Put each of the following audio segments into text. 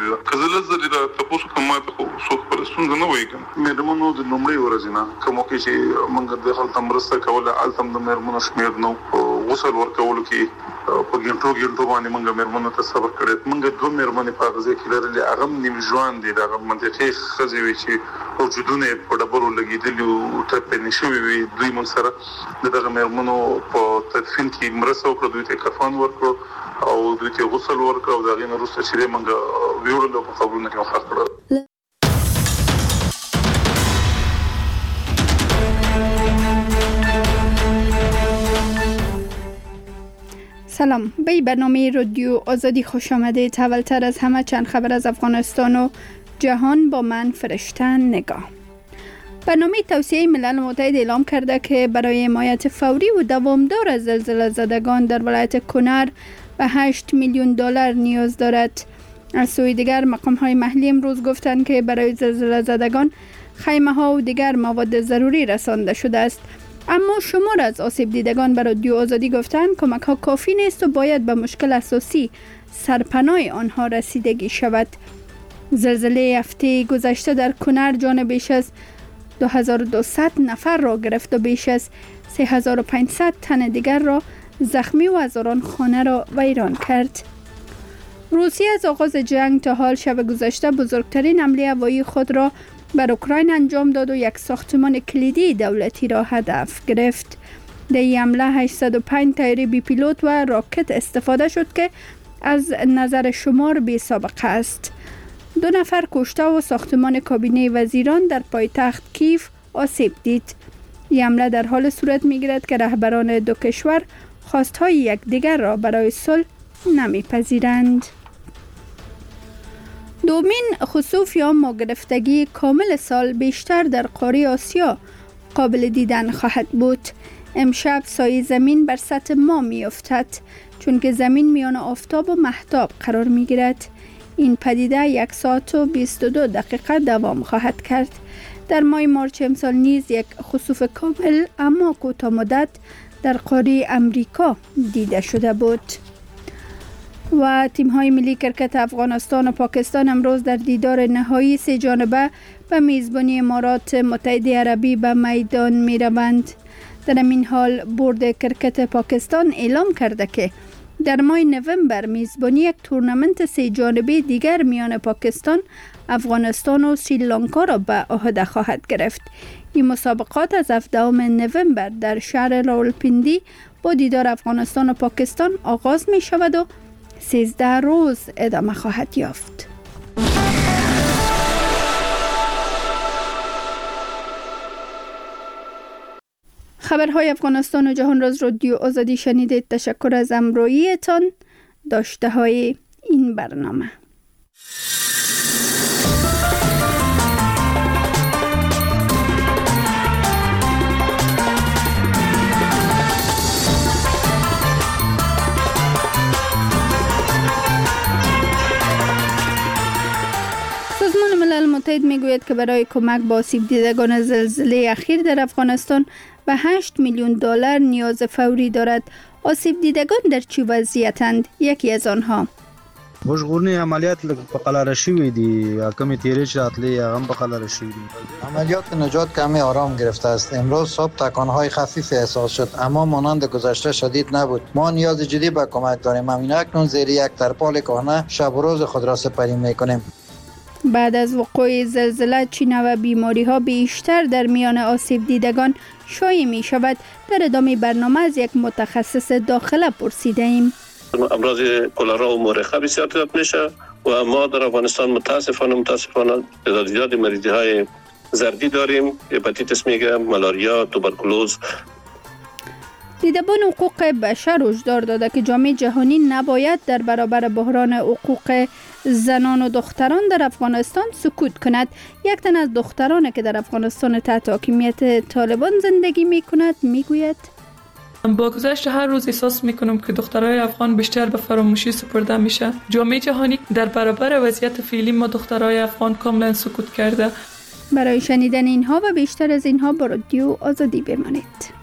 ده کزل زری دا تاسو کومه ته خو خپل ستونزه نه وایګم مېرمنو د لومړی ورځ نه کومه کې چې موږ د خپل تمرسته کوله التم د مېرمنو شمیر نو غسل ورکول کې په ګنټو باندې موږ مېرمنو ته صبر کړی موږ دوه مېرمنې په غزه کې لرلې هغه نیم ژوند دي هغه منطقي خزي وی چې وجودونه په ډبرو لګیدلی او ته په نشوي وي دوی موږ سره دغه مېرمنو په تدفین کې مرسته وکړه دوی ته کفن ورکړو او دوی ته غسل ورکړو او دا غي نورسته چې موږ ویورل په خبرونه کې مخ کړو. سلام، به برنامه رادیو آزادی خوش آمدید. اولتر از همه چند خبر از افغانستان و جهان با من فرشته نگاه. برنامه توصیه ملل متحد اعلام کرده که برای حمایت فوری و دوامدار از زلزله زدگان در ولایت کنر به 8 میلیون دلار نیاز دارد. از سوی دیگر مقام‌های محلی امروز گفتند که برای زلزله زدگان خیمه‌ها و دیگر مواد ضروری رسانده شده است. اما شمار از آسیب دیدگان به رادیو آزادی گفتند کمک ها کافی نیست و باید به مشکل اساسی سرپناه آنها رسیدگی شود. زلزله هفته گذشته در کنر جان بیش از 2200 نفر را گرفت و بیش از 3500 تن دیگر را زخمی و هزاران خانه را ویران کرد. روسیه از آغاز جنگ تا حال شب گذشته بزرگترین حمله هوایی خود را بر اوکراین انجام داد و یک ساختمان کلیدی دولتی را هدف گرفت. در این حمله 805 طیاره بی پیلوت و راکت استفاده شد که از نظر شمار بی سابقه است. 2 نفر کشته و ساختمان کابینه وزیران در پایتخت کیف آسیب دید. این حمله در حال صورت می‌گیرد که رهبران دو کشور خواستهای یکدیگر را برای صلح نمی‌پذیرند. دومین خسوف یا ماگرفتگی کامل سال بیشتر در قاره آسیا قابل دیدن خواهد بود. امشب سایه زمین بر سطح ماه می افتد چون که زمین میان آفتاب و مهتاب قرار می گیرد. این پدیده 1 ساعت و 22 دقیقه دوام خواهد کرد. در ماه مارچ امسال نیز یک خسوف کامل اما کوتاه مدت در قاره امریکا دیده شده بود. و تیم‌های ملی کرکت افغانستان و پاکستان امروز در دیدار نهایی 3 جانبه به میزبانی امارات متحده عربی به میدان می‌روند. در این حال بورد کرکت پاکستان اعلام کرده که در ماه نوامبر میزبانی یک تورنمنت 3 جانبه دیگر میان پاکستان، افغانستان و سریلانکا را به عهده خواهد گرفت. این مسابقات از 17 نوامبر در شهر راولپیندی با دیدار افغانستان و پاکستان آغاز می شود و 13 روز ادامه خواهد یافت. خبرهای افغانستان و جهان را از رادیو آزادی شنیدید. تشکر از همراهیتان. داشته های این برنامه. سازمان ملل متحد میگوید که برای کمک به آسیب دیدگان زلزله اخیر در افغانستان به 8 میلیون دلار نیاز فوری دارد. آسیب دیدگان در چه وضعیتند؟ یکی از آنها مشغولنی عملیات په قلاره شوی دی، کمی تیری شاتلی هم په قلاره شوی دی. عملیات نجات کمی آرام گرفته است. امروز صبح تکانهای خفیف احساس شد اما مانند گذشته شدید نبود. ما نیاز جدی به کمک داریم. همین اکنون زیر یک ترپال کهنه شب و روز خود را سپری میکنیم. بعد از وقوع زلزله چینه و بیماری ها بیشتر در میان آسیب دیدگان شایع می شود. در ادامه برنامه از یک متخصص داخله پرسیده ایم. امراض کلرا و مورخه بسیار زیاد میشه و ما در افغانستان متاسفانه تعداد زیادی مریضی های زردی داریم. هپاتیتس میگه، ملاریا، توبرکولوز. دیدبان حقوق بشر هشدار داده که جامعه جهانی نباید در برابر بحران حقوق زنان و دختران در افغانستان سکوت کند. یک تن از دخترانی که در افغانستان تحت حاکمیت طالبان زندگی می کند می گوید با گذشت هر روز احساس میکنم که دخترای افغان بیشتر به فراموشی سپرده میشه. جامعه جهانی در برابر وضعیت فعلی ما دخترای افغان کاملا سکوت کرده. برای شنیدن اینها و بیشتر از اینها با رادیو آزادی بمانید.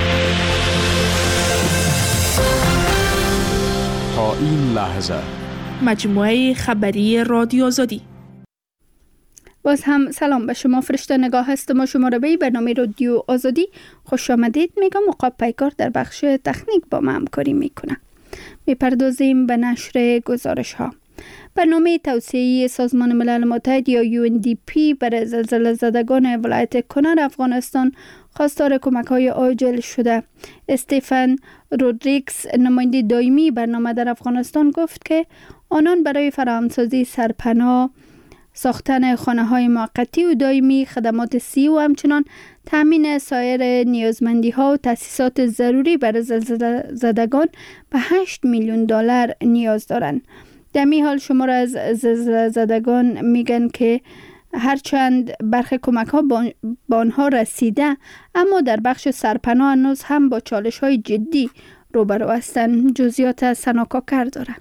تا این لحظه مجموعه خبری رادیو آزادی. باز هم سلام به شما. فرشته نگاه هستم و شماره برنامه رادیو آزادی خوش آمدید میگم. عقاب پیکار در بخش تکنیک با ما همکاری میکنه. میپردازیم به نشر گزارش ها. برنامه توسعه سازمان ملل متحد یا UNDP برای زلزله زدگان ولایت کنر افغانستان خواستار کمک های عاجل شده. استفن رودریگز نماینده دائمی برنامه در افغانستان گفت که آنان برای فراهمسازی سرپناه، ساختن خانه‌های موقتی و دائمی، خدمات صحی و همچنان تامین سایر نیازمندی ها و تاسیسات ضروری برای زلزله زدگان به $8 میلیون نیاز دارند. در می حال شمار از زلزله زدگان میگن که هرچند برخی کمک ها با آنها رسیده، اما در بخش سرپناه هنوز هم با چالش های جدی روبرو هستند. جزئیات سناکاکر داره.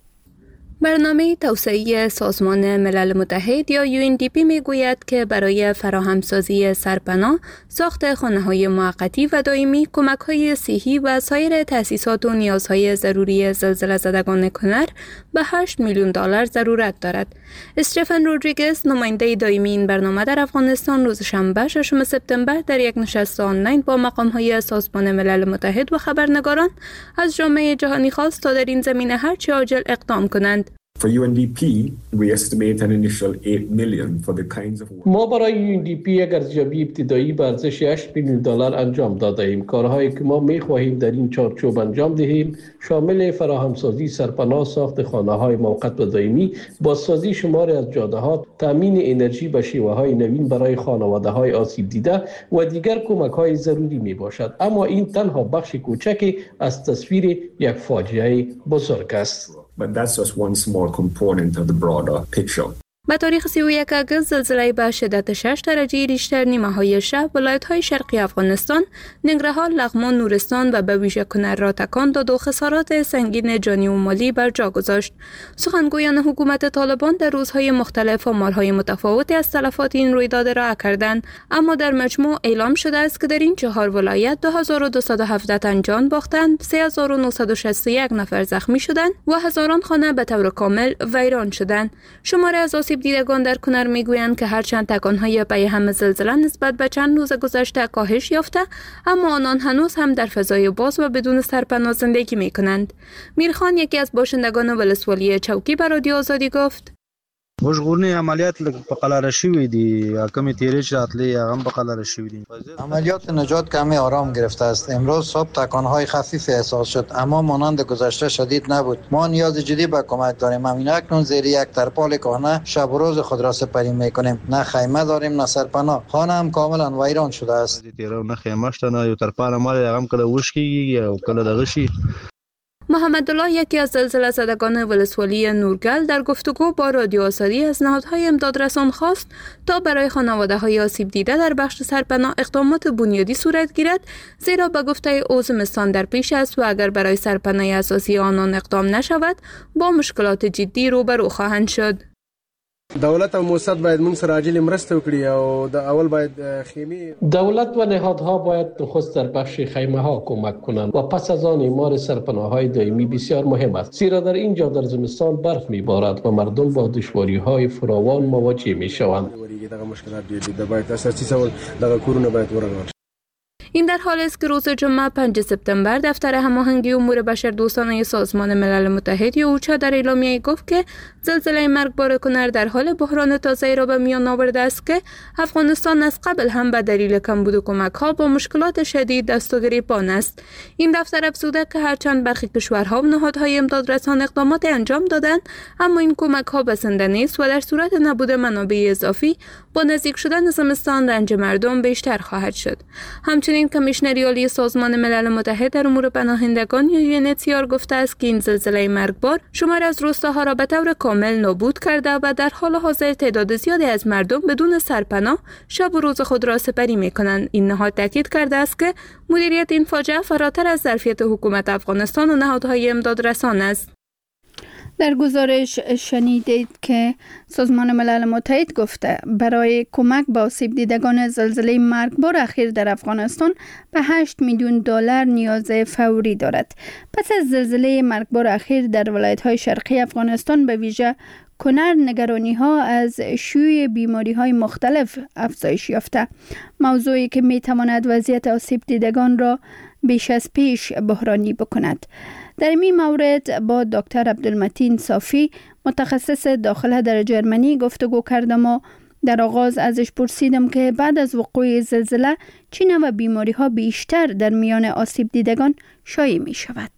برنامه توسعه سازمان ملل متحد یا UNDP میگوید که برای فراهمسازی سرپناه، ساخت خانه‌های موقتی و دائمی، کمک‌های صحی و سایر تأسیسات و نیازهای ضروری زلزله زدگان کنر به $8 میلیون ضرورت دارد. استفن رودریگز نماینده دائمی این برنامه در افغانستان روز شنبه 6 سپتامبر در یک نشست آنلاین با مقام‌های سازمان ملل متحد و خبرنگاران از جامعه جهانی خواست تا در این زمینه هرچه عاجل اقدام کنند. For UNDP, we estimate an initial 8 million for the kinds of work. ما برای UNDP یک ارزیابی ابتدایی به ارزش $8 میلیون انجام داده ایم. کارهایی که ما می‌خواهیم در این چارچوب انجام دهیم شامل فراهمسازی سرپناه، ساخت خانه‌های موقت و دائمی، بازسازی شماری از جاده‌ها، تامین انرژی به شیوه‌های نوین برای خانواده‌های آسیب دیده و دیگر کمک‌های ضروری میباشد. اما این تنها بخش کوچکی از تصویر یک فاجعه بزرگ است. But that's just one small component of the broader picture. به تاریخ 31 اگست زلزله به شدت 6 درجه ریشتر نیمه‌های شب ولایت‌های شرقی افغانستان، ننگرهار، لغمان، نورستان و به ویژه کنر را تکان داد و خسارات سنگین جانی و مالی بر جا گذاشت. سخنگویان حکومت طالبان در روزهای مختلف آمارهای متفاوتی از تلفات این رویداد را کردند، اما در مجموع اعلام شده است که در این 4 ولایت 2217 تن جان باختند، 3961 نفر زخمی شدند و هزاران خانه به طور کامل ویران شدند. شمار از آسیب دیدگان در کنر میگویند که هرچند تکانهای پیهم زلزله نسبت به چند روز گذشته کاهش یافته، اما آنان هنوز هم در فضای باز و بدون سرپناه زندگی میکنند. میرخان، یکی از باشندگان ولسوالی چوکی، به رادیو آزادی گفت: مشغولنی عملیات په قلاره شوی دي، کمی تیرې چې راتلې هغه هم په قلاره شوی دي. عملیات نجات کمی آرام گرفته است. امروز صبح تکانهای خفیفی احساس شد، اما مانند گذشته شدید نبود. ما نیاز جدی به کمک داریم. همین اکنون زیر یک ترپال کهنه شب و روز خود را سپری میکنیم. نه خیمه داریم نه سرپناه. خانه هم کاملا ویران شده است. تیرو نه خیمه شته نه یو ترپال مال هغه هم کله وشکیږي او کله دغه شي. محمد الله، یکی از زلزله زدگان ولسوالی نورگل، در گفتگو با رادیو آزادی از نهادهای امدادرسان خواست تا برای خانواده‌های آسیب دیده در بخش سرپناه اقدامات بنیادی صورت گیرد، زیرا به گفته او زمستان در پیش است و اگر برای سرپناه اساسی آنان اقدام نشود با مشکلات جدی روبرو خواهند شد. دولت او موسسات باید موږ سره عاجل مرسته وکړي او د اول باید خیمه دولت و نهادها باید نخست در بخش خیمه ها کمک کنند و پس از آن اعمار سرپناه های دائمی بسیار مهم است، زیرا در اینجا در زمستان برف میبارد و مردم با دشواری های فراوان مواجه میشوند. دغه مشکلات ډېر باید اساسي سوال دغه کورونه باید ورغول. این در حالی است که روز جمعه 5 سپتامبر دفتر هماهنگی امور بشردوستانه سازمان ملل متحد یا اوچا در اعلامیه گفت که زلزله مرگبار کنر در حال بحران تازه‌ای را به میان آورده است که افغانستان از قبل هم به دلیل کمبود کمک‌ها با مشکلات شدید دست و گریبان است. این دفتر افزوده که هرچند برخی کشورها و نهادهای امدادرسان اقدامات انجام دادند، اما این کمک‌ها بسنده نیست و در صورت نبود منابع اضافی با نزدیک شدن زمستان رنج مردم بیشتر خواهد شد. همچنین کمیشنری عالی سازمان ملل متحد در امور پناهندگان یا UNHCR گفته است که این زلزله مرگبار شمار از روستاها را به طور کامل نابود کرده و در حال حاضر تعداد زیادی از مردم بدون سرپناه شب و روز خود را سپری می‌کنند. این نهاد تاکید کرده است که مدیریت این فاجعه فراتر از ظرفیت حکومت افغانستان و نهادهای امدادرسان است. در گزارش شنیدید که سازمان ملل متحد گفته برای کمک به آسیب دیدگان زلزله مرگبار اخیر در افغانستان به 8 میلیون دلار نیاز فوری دارد. پس از زلزله مرگبار اخیر در ولایت‌های شرقی افغانستان به ویژه کنر نگرانی‌ها از شیوع بیماری‌های مختلف افزایش یافته، موضوعی که می‌تواند وضعیت آسیب دیدگان را بیش از پیش بحرانی بکند. در این مورد با دکتر عبدالمتین صافی متخصص داخله در جرمنی گفتگو کردم و در آغاز ازش پرسیدم که بعد از وقوع زلزله چه نوع بیماری‌ها بیشتر در میان آسیب دیدگان شایع می شود؟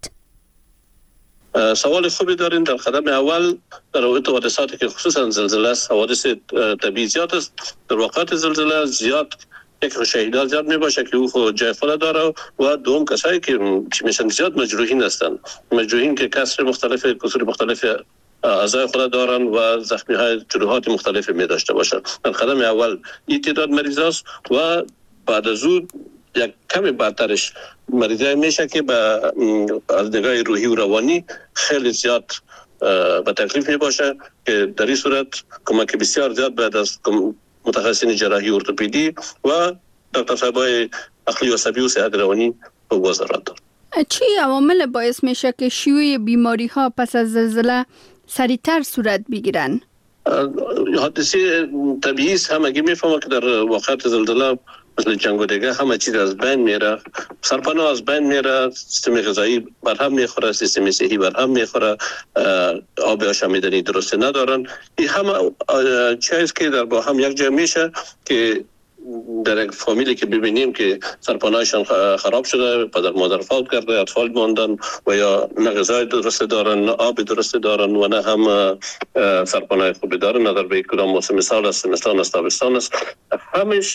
سوال خوبی دارین. در قدم اول در رابطه با حادثاتی که خصوصا زلزله است، حوادث طبیعی زیاد است. در واقعات زلزله زیاد یک شهیدان زیاد می باشه که او خود جای خود داره و دوم کسایی که میشن زیاد مجروحین هستند. مجروحین که کسر مختلف، کسور مختلف اعضای خود دارن و زخمی های جروحات مختلف می داشته باشن. در قدم اول این تعداد مریض است و بعد از اون یک کمی بعدترش مریضای میشه که از نگاه روحی و روانی خیلی زیاد به تکلیف می باشه که در این صورت کمک بسیار زیاد بعد از متخصصین جراحی ارتوپدی و دکتر صاحبای عقلی و عصبی و صحت روانی بگذارند. چی عوامل باعث میشه که شیوع بیماری ها پس از زلزله سریعتر صورت بگیرن؟ حادثه طبیعی است. هم اگه میفهمه که در واقعات زلزله مثل جنگ و دیگه همه چیز از بین میره، سرپناه از بین میره، سیستم غذایی برهم میخوره، سیستم صحی برهم میخوره، آب آشامیدنی درست ندارن. این همه چیز که در با هم یک جای میشه که در یک فامیلی که ببینیم که سرپناهشان خراب شده، پدر مادر فوت کرده، اطفال ماندن و یا نه غذای درست دارن، نه آب درست دارن و نه هم سرپناه خوبی دارن، نه در به کدام موسم سال است، زمستان است، تابستان است، همش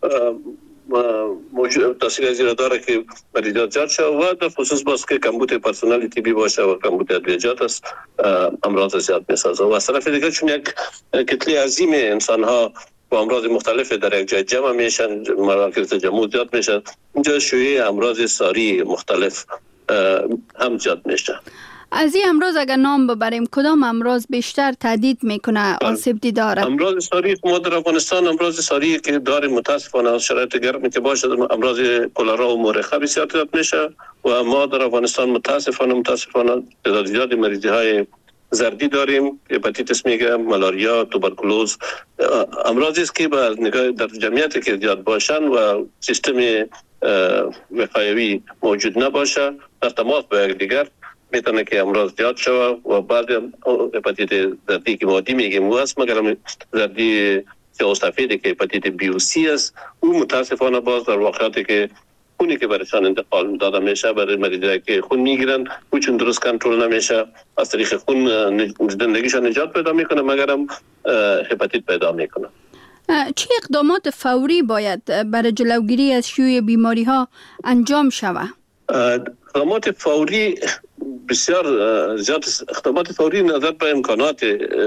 موجود تاثیر زیاد داره که مریضات زیاد شد و در خصوص باز که کمبود پرسنل طبی باشه و کمبود ادویجات است، امراض زیاد میسازه. و از طرف دیگه چون یک کتله عظیم انسان ها با امراض مختلف در یک جای جمع میشن، مراکز جمع زیاد میشن، اینجا شیوع امراض ساری مختلف هم زیاد میشه. از این امراض اگر نام ببریم کدام امراض بیشتر تهدید میکنه آسیب دیدار؟ امراض ساری ما در افغانستان امراض ساری که داریم متاسفانه از شرایط گرمی که باشه امراض کلرا و مورخه بسیار زیاد میشه و ما در افغانستان متاسفانه تعداد زیادی مریضی های زردی داریم، هپاتیتس میگه، مالاریا، توبرکولوز، امراضی است که با نگاه در جمعیتی که زیاد باشن و سیستم وقایوی موجود نباشه، در تماس با یکدیگر میتونه که امراض زیاد شود و بعد هپاتیت زردی که مادی میگیم او است، مگر زردی سیاه‌وسفیدی که هپاتیت بی و سی است، او متاسفانه باز در واقعاتی که خونی که برایشان انتقال داده میشه برای مریضایی که خون میگیرن او چون درست کنترل نمیشه، از طریق خون زندگیشان نجات پیدا میکنه مگرم هپاتیت پیدا میکنه. چه اقدامات فوری باید برای جلوگیری از شیوع بیماری ها انجام شود؟ اقدامات فوری بسیار زیاد، اقدامات فوری نظر به امکانات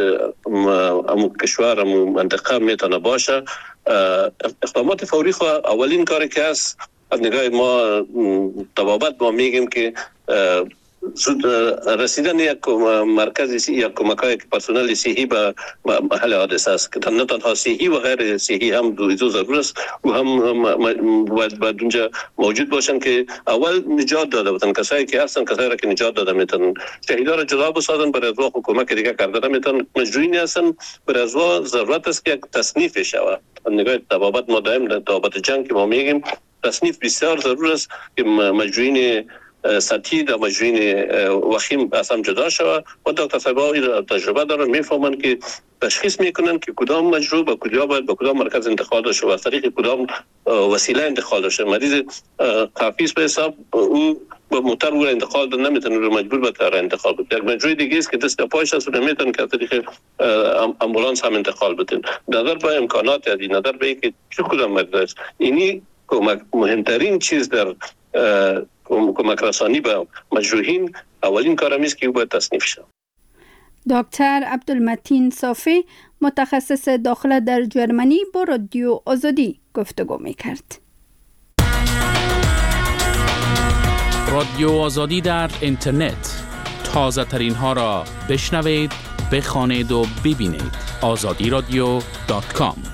کشور منطقه میتونه باشه. اقدامات فوری اولین کاری که است از نگاه ما طبابت ما میگیم که زود رسیدن یک مرکز یک کمک‌های پرسنل صحی به محل حادثه است که نه تنها صحی و غیر صحی هم دو ضرور است و هم باید اونجا موجود باشن که اول نجات داده بودن کسایی که هستن، کسایی را که نجات داده میتونن شهیدا را جدا بسازن، برای از کمک دیگه کرده میتونن، مجروحین هستن برای از ضرورت است که یک تصنیف شود. نگاه طبابت ما دائم طبابت جنگ که ما میگیم تصنیف بسیار ضرور است که مجروحین سطحی در مجروحین وخیم اصلا جدا شود و دکتر صاحب‌ها این تجربه دارن، میفهمن که تشخیص میکنن که کدام مجروح به کجا باید به کدام مرکز انتقال داشته و از طریق کدام وسیله انتقال داشته. مریض خفیف به حساب او با موتور او انتقال داد نمیتونه، رو مجبور به تر انتقال بده. یک مجروح دیگه است که دست پایش است و نمیتونه که از طریق امبولانس هم انتقال بده. نظر به امکانات یادی نظر به اینکه چه کدام مریض است، اینی مهمترین چیز در کمک رسانی به مجروحین اولین کارم است که او باید تصنیف شود. دکتر عبدالمتین صافی متخصص داخله در جرمنی با رادیو آزادی گفتگو میکرد. رادیو آزادی در اینترنت تازه ترین ها را بشنوید، بخوانید و ببینید. azadiradio.com.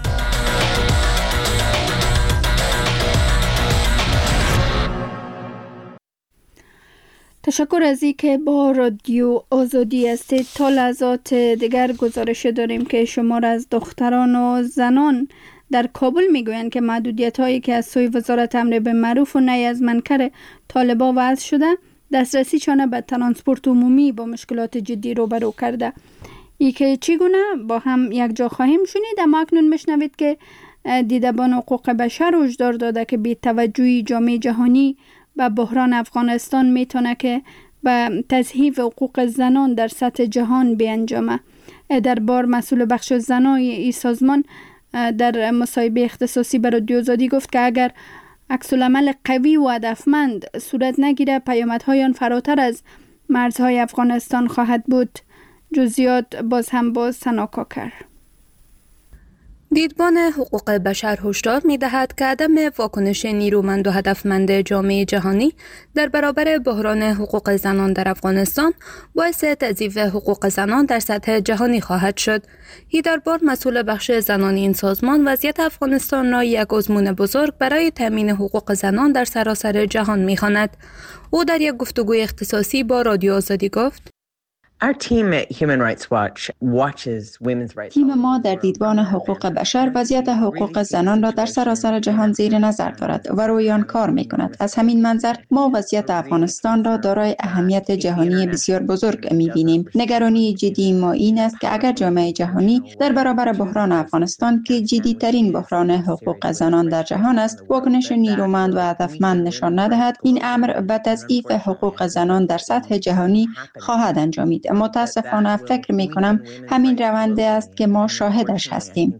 تشکر از اینکه با رادیو آزادی هستید. تا لحظات دیگر گزارش داریم که شمار از دختران و زنان در کابل میگویند که محدودیت هایی که از سوی وزارت امر بالمعروف و نهی از منکر طالبان وضع شده، دسترسیشان به ترانسپورت عمومی با مشکلات جدی روبرو کرده. ای که چگونه با هم یک جا خواهیم شنید، اما اکنون میشنوید که دیدبان حقوق بشر هشدار داده که بی توجهی جامعه جهانی به بحران افغانستان میتونه که به تضعیف حقوق زنان در سطح جهان بیانجامه. در بار مسئول بخش زنای این سازمان در مصاحبه اختصاصی به رادیو آزادی گفت که اگر عکس‌العمل قوی و هدفمند صورت نگیره، پیامدهای آن فراتر از مرزهای افغانستان خواهد بود. جزئیات باز هم با سنا کاکر. دیدبان حقوق بشر هشدار می‌دهد که عدم واکنش نیرومند و هدفمند جامعه جهانی در برابر بحران حقوق زنان در افغانستان باعث تضعیف حقوق زنان در سطح جهانی خواهد شد. هیدربار مسئول بخش زنان این سازمان وضعیت افغانستان را یک آزمون بزرگ برای تامین حقوق زنان در سراسر جهان می‌خواند. او در یک گفتگوی اختصاصی با رادیو آزادی گفت: تیم ما در دیدبان حقوق بشر وضعیت حقوق زنان را در سراسر جهان زیر نظر دارد و روی آن کار می کند. از همین منظر ما وضعیت افغانستان را دارای اهمیت جهانی بسیار بزرگ می بینیم. نگرانی جدی ما این است که اگر جامعه جهانی در برابر بحران افغانستان که جدی ترین بحران حقوق زنان در جهان است، واکنش نیرومند و هدفمند نشان ندهد، این امر به تضعیف حقوق زنان در سطح جهانی خواهد انجامید. متاسفانه فکر می کنم همین رونده است که ما شاهدش هستیم.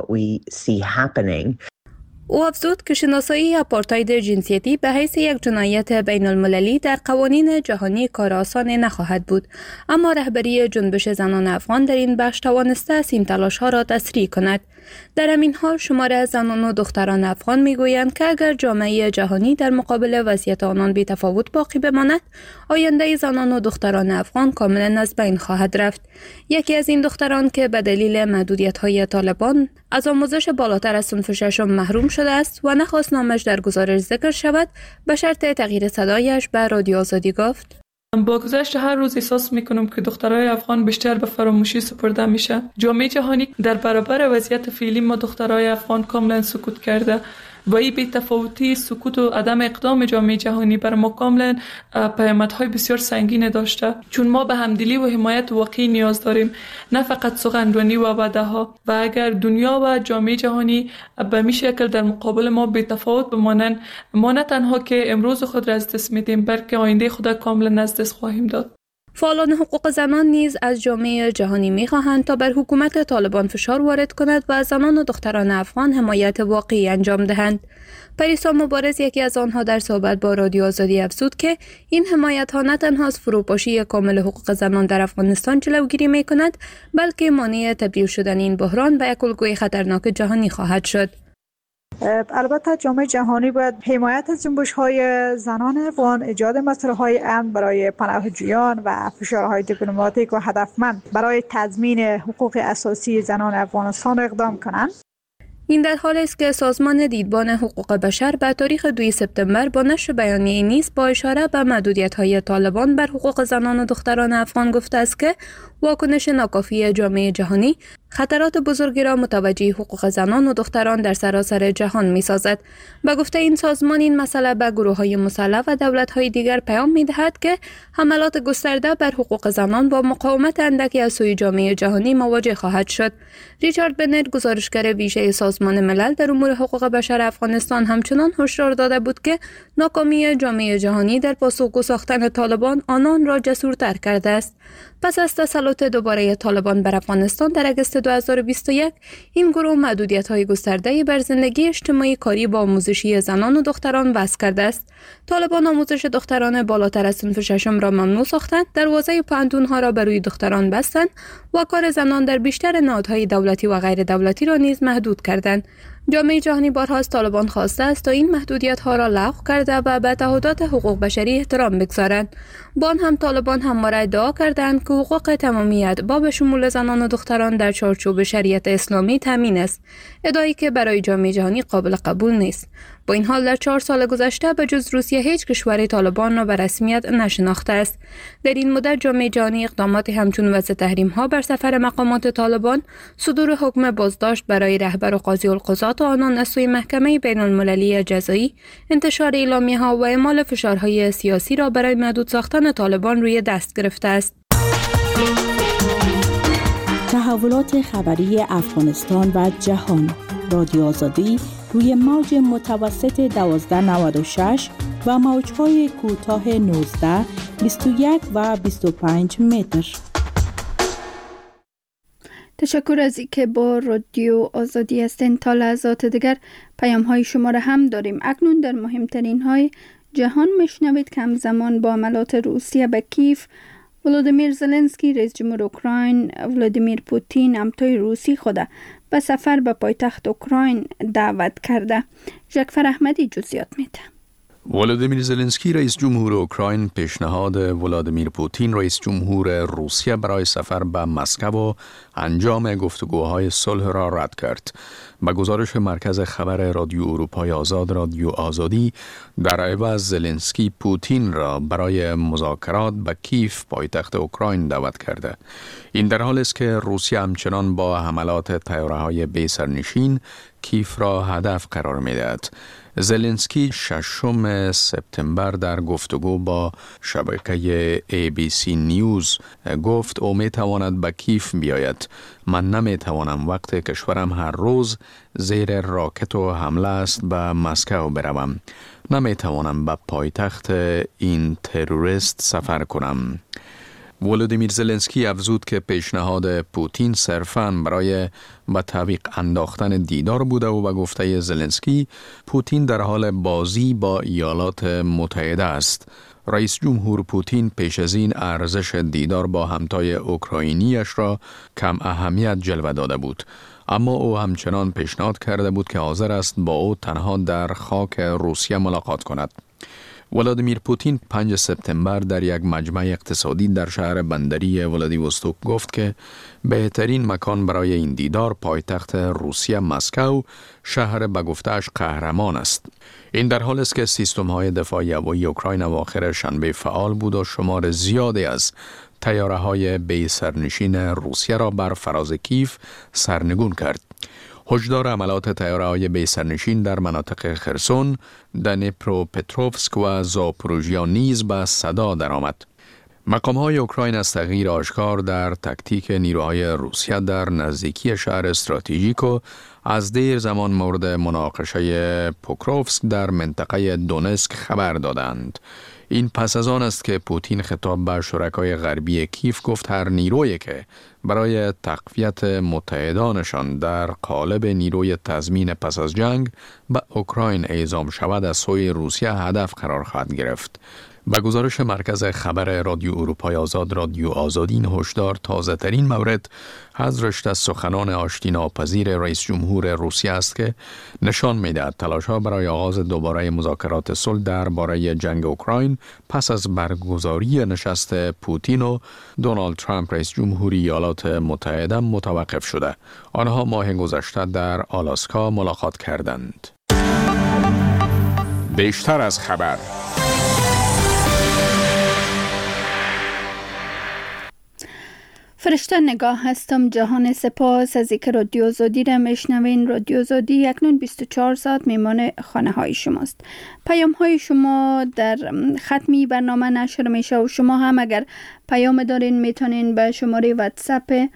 او افزود که شناسایی آپارتاید جنسیتی به حیث یک جنایت بین المللی در قوانین جهانی کار آسان نخواهد بود، اما رهبری جنبش زنان افغان در این بخش توانسته است این تلاش‌ها را تسریع کند. در همین حال شمار از زنان و دختران افغان میگویند که اگر جامعه جهانی در مقابل وضعیت آنان بی تفاوت باقی بماند، آینده زنان و دختران افغان کاملا از بین خواهد رفت. یکی از این دختران که به دلیل محدودیت‌های طالبان از آموزش بالاتر از صنف ششم محروم شده است و نخواست نامش در گزارش ذکر شود، به شرط تغییر صدایش به رادیو آزادی گفت: با گذشت هر روز احساس میکنم که دخترای افغان بیشتر به فراموشی سپرده میشه. جامعه جهانی در برابر وضعیت فعلی ما دخترای افغان کاملا سکوت کرده و این بی‌تفاوتی سکوت و عدم اقدام جامعه جهانی بر ما کاملا پیامدهای بسیار سنگین داشته، چون ما به همدلی و حمایت واقعی نیاز داریم، نه فقط سخنرانی و وعده‌ها. و اگر دنیا و جامعه جهانی به می شکل در مقابل ما بی‌تفاوت بمانند، ما نه تنها که امروز خود را از دست میدیم، بلکه آینده خود کاملا از دست خواهیم داد. فعالان حقوق زنان نیز از جامعه جهانی می‌خواهند تا بر حکومت طالبان فشار وارد کند و از زنان و دختران افغان حمایت واقعی انجام دهند. پریسا مبارز یکی از آنها در صحبت با رادیو آزادی افزود که این حمایت‌ها نه تنها از فروپاشی کامل حقوق زنان در افغانستان جلوگیری می‌کند، بلکه مانع تبدیل شدن این بحران به یک الگوی خطرناک جهانی خواهد شد. البته جامعه جهانی باید حمایت از جنبش‌های زنان افغان، ایجاد مسئله‌های امن برای پناهجویان و فشارهای دیپلماتیک و هدفمند برای تضمین حقوق اساسی زنان افغانستان اقدام کنند. این در حالی است که سازمان دیدبان حقوق بشر به تاریخ 2 سپتامبر با نشر بیانیه‌ای نیز با اشاره به محدودیت‌های طالبان بر حقوق زنان و دختران افغان گفته است که واکنش ناکافی جامعه جهانی خطرات بزرگی را متوجه حقوق زنان و دختران در سراسر جهان می‌سازد. به گفته این سازمان، این مسئله به گروه‌های مسلح و دولت‌های دیگر پیام می‌دهد که حملات گسترده بر حقوق زنان با مقاومت اندکی از سوی جامعه جهانی مواجه خواهد شد. ریچارد بنت، گزارشگر ویژه سازمان ملل در امور حقوق بشر افغانستان، همچنان هشدار داده بود که ناکامی جامعه جهانی در پاسخگو ساختن طالبان آنان را جسورتر کرده است. پس از تسلط دوباره طالبان بر افغانستان در اگست 2021، این گروه محدودیت‌های گسترده بر زندگی اجتماعی کاری با آموزشی زنان و دختران وضع کرده است. طالبان آموزش دختران بالاتر از صنف ششم را ممنوع ساختند، دروازه پانتون‌ها را بر روی دختران بستند و و کار زنان در بیشتر نهادهای دولتی و غیر دولتی را نیز محدود کردند. جامعه جهانی بارها از طالبان خواسته است تا این محدودیت‌ها را لغو کرده و به تعهدات حقوق بشری احترام بگذارند. بان هم طالبان همواره ادعا کردند که حقوق تمامیت با به شمول زنان و دختران در چارچوب شریعت اسلامی تامین است، ادعایی که برای جامعه جهانی قابل قبول نیست. با این حال در 4 سال گذشته به جز روسیه هیچ کشور طالبان را به رسمیت نشناخته است. در این مدت جامعه جهانی اقدامات همچون وضع تحریم‌ها بر سفر مقامات طالبان، صدور حکم بازداشت برای رهبر و قاضی القضات آنان از سوی محکمه بین المللی جزایی، انتشار اعلامیه‌ها و اعمال فشارهای سیاسی را برای محدود ساختن طالبان روی دست گرفته است. تحولات خبری افغانستان و جهان، رادیو آزادی روی موج متوسط 1296 و موج‌های کوتاه 19، 21 و 25 متر. تشکر از اینکه با رادیو آزادی هستین. تا لحظات دیگر پیام‌های شما را هم داریم. اکنون در مهمترین های جهان میشنوید که همزمان با حملات روسیه به کیف، ولودیمیر زلنسکی رئیس جمهور اوکراین ولادیمیر پوتین همتای روسی خود به سفر به پایتخت اوکراین دعوت کرده. جعفر احمدی جزئیات میده. ولادیمیر زلنسکی رئیس جمهور اوکراین پیشنهاد ولادیمیر پوتین رئیس جمهور روسیه برای سفر به مسکو و انجام گفتگوهای صلح را رد کرد. با گزارش مرکز خبر رادیو اروپای آزاد رادیو آزادی، در عوض زلنسکی پوتین را برای مذاکرات به کیف پایتخت اوکراین دعوت کرده. این در حالی است که روسیه همچنان با حملات طیاره‌های بی سرنشین کیف را هدف قرار می‌دهد. زلنسکی 6 سپتامبر در گفتگو با شبکه ABC نیوز گفت او می تواند به کیف بیاید. من نمی توانم وقتی کشورم هر روز زیر راکت و حمله است به مسکو بروم. نمی توانم به پایتخت این تروریست سفر کنم. ولادیمیر زلنسکی افزود که پیشنهاد پوتین صرفاً برای به تعویق انداختن دیدار بوده و به گفته زلنسکی پوتین در حال بازی با ایالات متحده است. رئیس جمهور پوتین پیش از این ارزش دیدار با همتای اوکراینیش را کم اهمیت جلوه داده بود، اما او همچنان پیشنهاد کرده بود که حاضر است با او تنها در خاک روسیه ملاقات کند. ولادیمیر پوتین 5 سپتامبر در یک مجمع اقتصادی در شهر بندری ولادیوستوک گفت که بهترین مکان برای این دیدار پایتخت روسیه مسکو، شهر به گفته‌اش قهرمان است. این در حالی است که سیستم‌های دفاعی هوایی اوکراین اواخر شنبه فعال بود و شمار زیادی از طیاره‌های بی سرنشین روسیه را بر فراز کیف سرنگون کرد. هشدار حملات طیاره‌های بی سرنشین در مناطق خرسون، دنیپروپتروفسک و زاپوروژیا نیز به صدا درآمد. مقام‌های اوکراین از تغییر آشکار در تاکتیک نیروهای روسیه در نزدیکی شهر استراتژیک و از دیر زمان مورد مناقشه پوکروفسک در منطقه دونسک خبر دادند. این پس از آن است که پوتین خطاب به شرکای غربی کیف گفت هر نیرویی که برای تقویت متحدانشان در قالب نیروی تضمین پس از جنگ به اوکراین اعزام شود از سوی روسیه هدف قرار خواهد گرفت. با گزارش مرکز خبر رادیو اروپای آزاد رادیو آزادی، این هشدار تازه ترین مورد از رشته سخنان آشتی ناپذیر رئیس جمهور روسیه است که نشان می‌دهد تلاش‌ها برای آغاز دوباره مذاکرات صلح درباره جنگ اوکراین پس از برگزاری نشست پوتین و دونالد ترامپ رئیس جمهوری ایالات متحده متوقف شده. آنها ماه گذشته در آلاسکا ملاقات کردند. بیشتر از خبر. فرشته نگاه هستم. جهان سپاس از اینکه رادیو آزادی را میشنوین. رادیو آزادی اکنون 24 ساعت میمان خانه های شماست. پیام های شما در ختمی برنامه نشر میشه و شما هم اگر پیام دارین میتونین به شماره واتساپ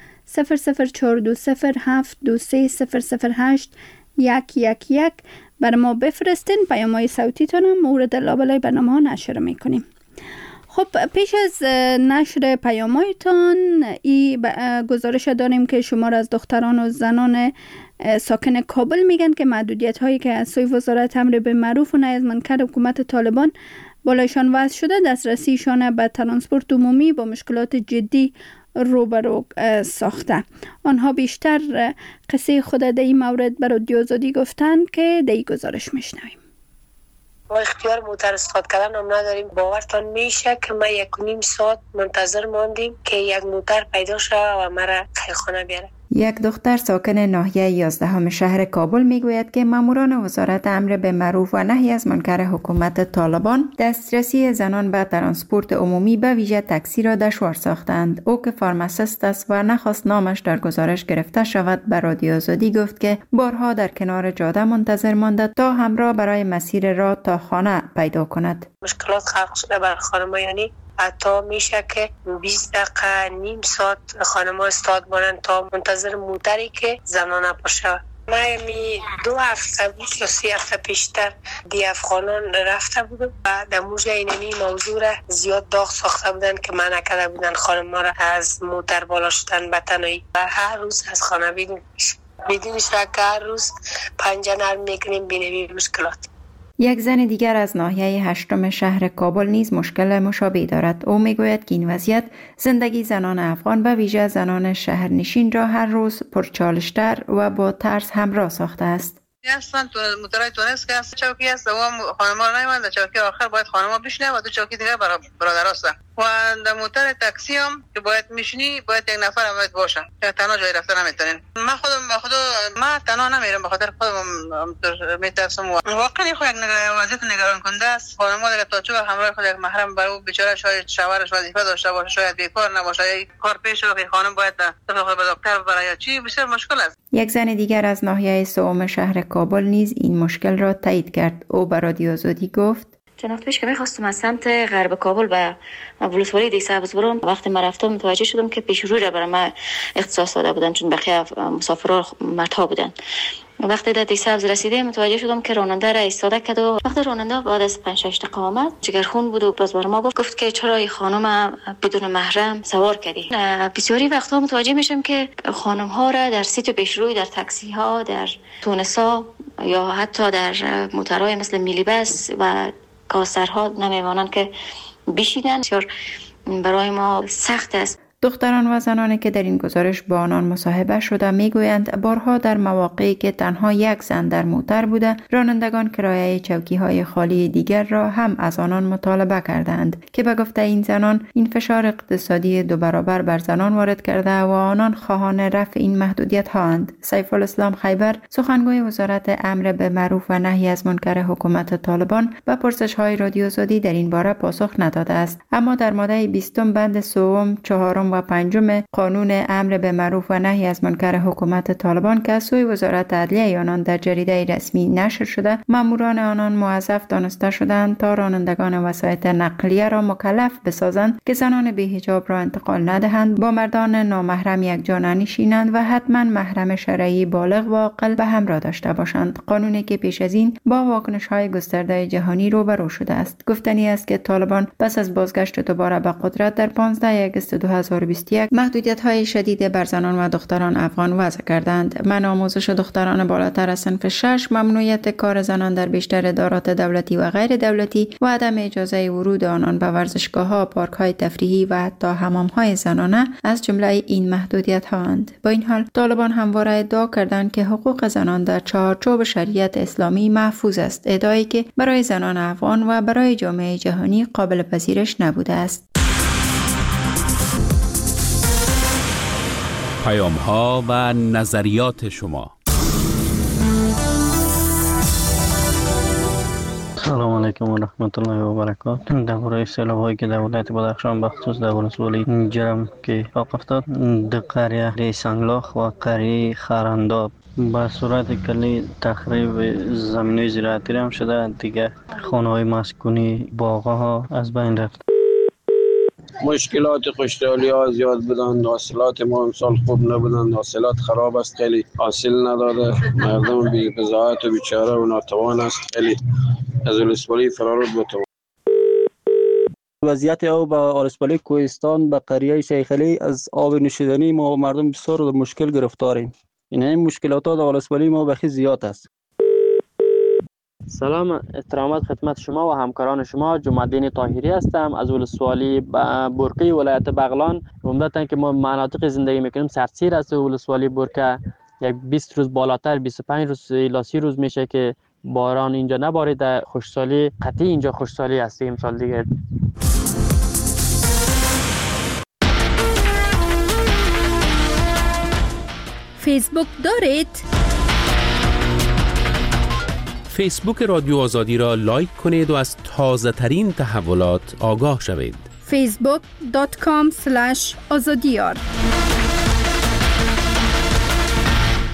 0042723008111 بر ما بفرستین. پیام های صوتیتون هم مورد لابلای برنامه ها نشر میکنیم. خب پیش از نشر پیام‌هایتان این گزارش داریم که شمار از دختران و زنان ساکن کابل میگن که محدودیت هایی که از سوی وزارت امر به معروف و نهی از منکر حکومت طالبان بالایشان وضع شده دسترسیشان به ترانسپورت عمومی با مشکلات جدی روبرو ساخته. آنها بیشتر قصه خود در این مورد به رادیو آزادی گفتند که در این گزارش میشنویم. ما اختیار موتر استفاده کردن هم نداریم. باورتان میشه که ما 1.5 ساعت منتظر ماندیم که یک موتر پیدا شد و مرا خیرخانه بیاره. یک دختر ساکن ناحیه 11 شهر کابل میگوید که ماموران وزارت امر به معروف و نهی از منکر حکومت طالبان دسترسی زنان به ترانسپورت عمومی به ویژه تاکسی را دشوار ساختند. او که فارماسیست است و نخواست نامش در گزارش گرفته شود به رادیو آزادی گفت که بارها در کنار جاده منتظر مانده تا همراه برای مسیر را تا خانه پیدا کند. مشکلات خلق شده بر خانم‌ها، یعنی حتی میشه که 20 دقیقه نیم ساعت خانم‌ها استاد بانند تا منتظر موتری که زنانه باشه. من 2 هفته بود یا 3 هفته پیشتر دی افغانان رفته بودم و در موجه اینمی موضوع را زیاد داغ ساخته بودن که منع کرده بودن خانم‌ها را از موتر بالا شدن به تنهایی و هر روز از خانه بیدون شد که هر روز پنجه نرم میکنیم بینیم مشکلات. یک زن دیگر از ناحیه 8 شهر کابل نیز مشکل مشابه دارد. او میگوید که این وضعیت زندگی زنان افغان به ویژه زنان شهرنشین را هر روز پرچالش‌تر و با ترس همراه ساخته است. اصلا تو موترای تونس که از چوکی است و خانم‌ها نمی‌ماند، چوکی آخر باید خانم‌ها بشینه و 2 چوکی دیگه برادر است و در موتر تاکسی هم که باید میشینی باید یک نفر هم باید باشه، تنها جای رفتن نمیتونین. من تنها نمیرم، به خاطر خودم میترسم. واقعا خود یک وضعیت نگران کننده است. خانم‌ها دیگه تا چه همراه خود یک محرم برای بیچاره شاید شوهرش وظیفه داشته باشه، شاید بیکار نباشه، یک کار پیش رو خانم باید خود به دکتر برای چی بسیار مشکل است. یک زن دیگر از ناحیه 3 شهر کابل نیز این مشکل را تایید کرد. او به رادیو آزادی گفت چند وقت پیش که می‌خواستم از سمت غرب کابل به ولسوالی دی سبز برم، وقتی من رفتم متوجه شدم که پیش رو را برای من اختصاص داده بودن، چون بقیه مسافرها مردها بودن. وقتی در دی سبز رسیدم متوجه شدم که راننده را ایستاده کرد و وقتی راننده بعد از 5-6 دقیقه آمد جگرخون بود و باز بر ما گفت که چرا این خانم بدون محرم سوار کردی. بسیاری وقتا متوجه میشم که خانم ها را در سیت پیشروی در تاکسی ها در تونسا یا حتی در موترهای مثل میلی بس و کاسرها نمیمانند که بشینن. بسیار برای ما سخت است. دختران و زنانی که در این گزارش با آنان مصاحبه شده میگویند بارها در مواقعی که تنها یک زن در موتر بوده، رانندگان کرایه چوکی‌های خالی دیگر را هم از آنان مطالبه کردند که به گفته این زنان این فشار اقتصادی 2 برابر بر زنان وارد کرده و آنان خواهان رفع این محدودیت هاند. سیف الاسلام خیبر، سخنگوی وزارت امر به معروف و نهی از منکر حکومت طالبان، به پرسش‌های رادیو آزادی در این باره پاسخ نداده است، اما در ماده 20 بند 3 4 و 5 قانون امر به معروف و نهی از منکر حکومت طالبان که از سوی وزارت عدلیه آنان در جریده رسمی نشر شده، ماموران آنان موظف دانسته شدند تا رانندگان وسایط نقلیه را مکلف بسازند که زنان بی‌حجاب را انتقال ندهند، با مردان نامحرم یک جا ننشینند و حتما محرم شرعی بالغ و عاقل به همراه داشته باشند. قانونی که پیش از این با واکنش‌های گسترده جهانی روبرو شده است. گفتنی است که طالبان پس از بازگشت دوباره به قدرت در 15 آگوست 2021 محدودیت‌های شدید بر زنان و دختران افغان وضع کردند. من آموزش دختران بالاتر از صنف 6، ممنوعیت کار زنان در بیشتر ادارات دولتی و غیر دولتی و عدم اجازه ورود آنان به ورزشگاه‌ها، پارک‌های تفریحی و حتی حمام‌های زنانه از جمله این محدودیت‌ها اند. با این حال طالبان همواره ادعا کردند که حقوق زنان در چارچوب شریعت اسلامی محفوظ است، ادعایی که برای زنان افغان و برای جامعه جهانی قابل پذیرش نبوده است. پیام‌ها و نظریات شما. سلام علیکم و رحمت الله و برکاته. درباره سیلاب‌هایی که در ولایت بدخشان بخصوص در ولسوالی جرم که اتفاق افتاد، در قریه سنگلاخ و قریه خرانداب به صورت کلی تخریب زمین‌های زراعتی هم شده. دیگه خانه‌های مسکونی، باغ‌ها از بین رفت. مشکلات خشکسالی ها زیاد بودند، حاصلات ما امسال خوب نبودند، حاصلات خراب است، خیلی حاصل نداده، مردم بی بضاعت و بیچاره و ناتوان است، خیلی از ولسوالی فرار بود. وضعیت آب به ولسوالی کوهستان به قریه شیخ علی از آب نوشیدنی ما مردم بسیار در مشکل گرفتاریم. این مشکلات ها در ولسوالی ما بخی زیاد است. سلام احترامات خدمت شما و همکاران شما. جمع‌الدین طاهری هستم از ولسوالی برکه ولایت بغلان. عمدتاً که ما مناطق زندگی میکنیم سردسیر است ولسوالی برکه. یک 20 روز بالاتر 25 روز الی 30 روز میشه که باران اینجا نباریده. خوشسالی قطعی اینجا خوشسالی هست امسال دیگه. فیسبوک دارید؟ فیسبوک رادیو آزادی را لایک کنید و از تازه ترین تحولات آگاه شوید. facebook.com/azadiyar